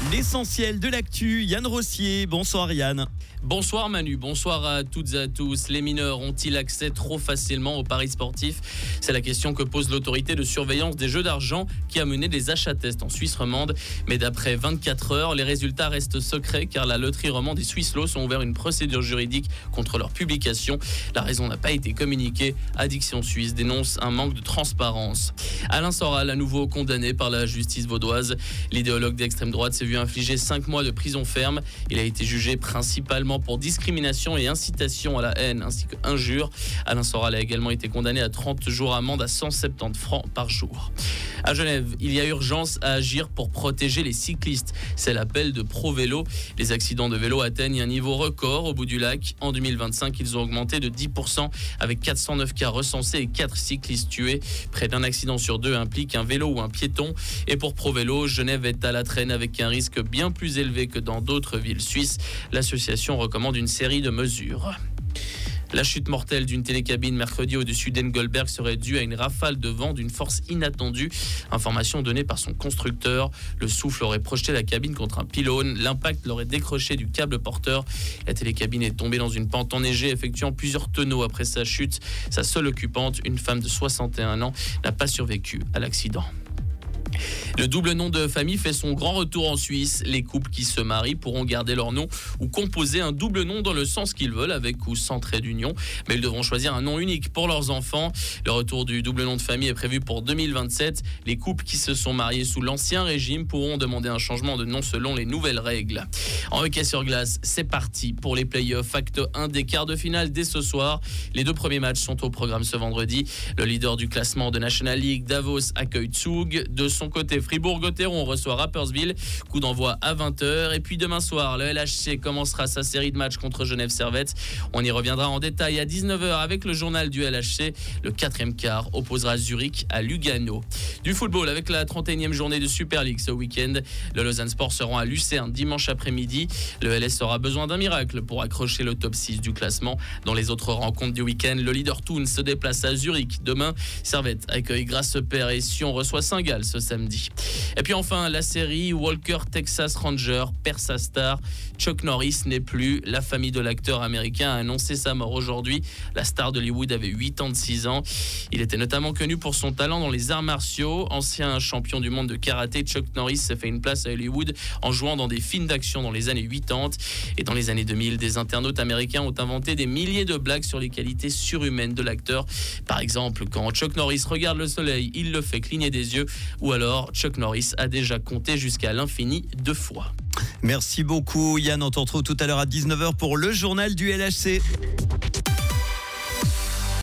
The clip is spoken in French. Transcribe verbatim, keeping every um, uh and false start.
L'essentiel de l'actu, Yann Rossier. Bonsoir Yann. Bonsoir Manu, bonsoir à toutes et à tous. Les mineurs ont-ils accès trop facilement aux paris sportifs ? C'est la question que pose l'autorité de surveillance des jeux d'argent qui a mené des achats-tests en Suisse romande. Mais d'après vingt-quatre heures, les résultats restent secrets car la loterie romande et Swisslos ont ouvert une procédure juridique contre leur publication. La raison n'a pas été communiquée. Addiction Suisse dénonce un manque de transparence. Alain Soral, à nouveau condamné par la justice vaudoise. L'idéologue d'extrême droite s'est vu infliger cinq mois de prison ferme. Il a été jugé principalement pour discrimination et incitation à la haine ainsi que injure. Alain Soral a également été condamné à trente jours amende à cent soixante-dix francs par jour. À Genève, il y a urgence à agir pour protéger les cyclistes. C'est l'appel de ProVélo. Les accidents de vélo atteignent un niveau record au bout du lac. En deux mille vingt-cinq, ils ont augmenté de dix pour cent avec quatre cent neuf cas recensés et quatre cyclistes tués. Près d'un accident sur deux implique un vélo ou un piéton. Et pour ProVélo, Genève est à la traîne avec un risque bien plus élevé que dans d'autres villes suisses. L'association recommande une série de mesures. La chute mortelle d'une télécabine mercredi au-dessus d'Engelberg serait due à une rafale de vent d'une force inattendue. Information donnée par son constructeur. Le souffle aurait projeté la cabine contre un pylône. L'impact l'aurait décroché du câble porteur. La télécabine est tombée dans une pente enneigée, effectuant plusieurs tonneaux après sa chute. Sa seule occupante, une femme de soixante et un ans, n'a pas survécu à l'accident. Le double nom de famille fait son grand retour en Suisse. Les couples qui se marient pourront garder leur nom ou composer un double nom dans le sens qu'ils veulent, avec ou sans trait d'union. Mais ils devront choisir un nom unique pour leurs enfants. Le retour du double nom de famille est prévu pour deux mille vingt-sept. Les couples qui se sont mariés sous l'ancien régime pourront demander un changement de nom selon les nouvelles règles. En hockey sur glace, c'est parti pour les playoffs. Acte un des quarts de finale dès ce soir. Les deux premiers matchs sont au programme ce vendredi. Le leader du classement de National League, Davos, accueille Zug. De son côté, Fribourg-Gotteron reçoit Rapperswil. Coup d'envoi à vingt heures. Et puis demain soir, le L H C commencera sa série de matchs contre Genève-Servette. On y reviendra en détail à dix-neuf heures avec le journal du L H C. Le quatrième quart opposera Zurich à Lugano. Du football avec la trente et unième journée de Super League ce week-end. Le Lausanne Sport se rend à Lucerne dimanche après-midi. Le L S aura besoin d'un miracle pour accrocher le top six du classement. Dans les autres rencontres du week-end, le leader Thun se déplace à Zurich demain. Servette accueille Grasshopper et Sion reçoit Saint-Gall ce samedi. Et puis enfin, la série Walker Texas Ranger perd sa star. Chuck Norris n'est plus. La famille de l'acteur américain a annoncé sa mort aujourd'hui. La star d'Hollywood avait quatre-vingt-six ans. Il était notamment connu pour son talent dans les arts martiaux. Ancien champion du monde de karaté, Chuck Norris s'est fait une place à Hollywood en jouant dans des films d'action dans les années quatre-vingt-dix. Et dans les années deux mille, des internautes américains ont inventé des milliers de blagues sur les qualités surhumaines de l'acteur. Par exemple, quand Chuck Norris regarde le soleil, il le fait cligner des yeux. Ou alors, Chuck Norris a déjà compté jusqu'à l'infini deux fois. Merci beaucoup Yann, on te retrouve tout à l'heure à dix-neuf heures pour le journal du L H C.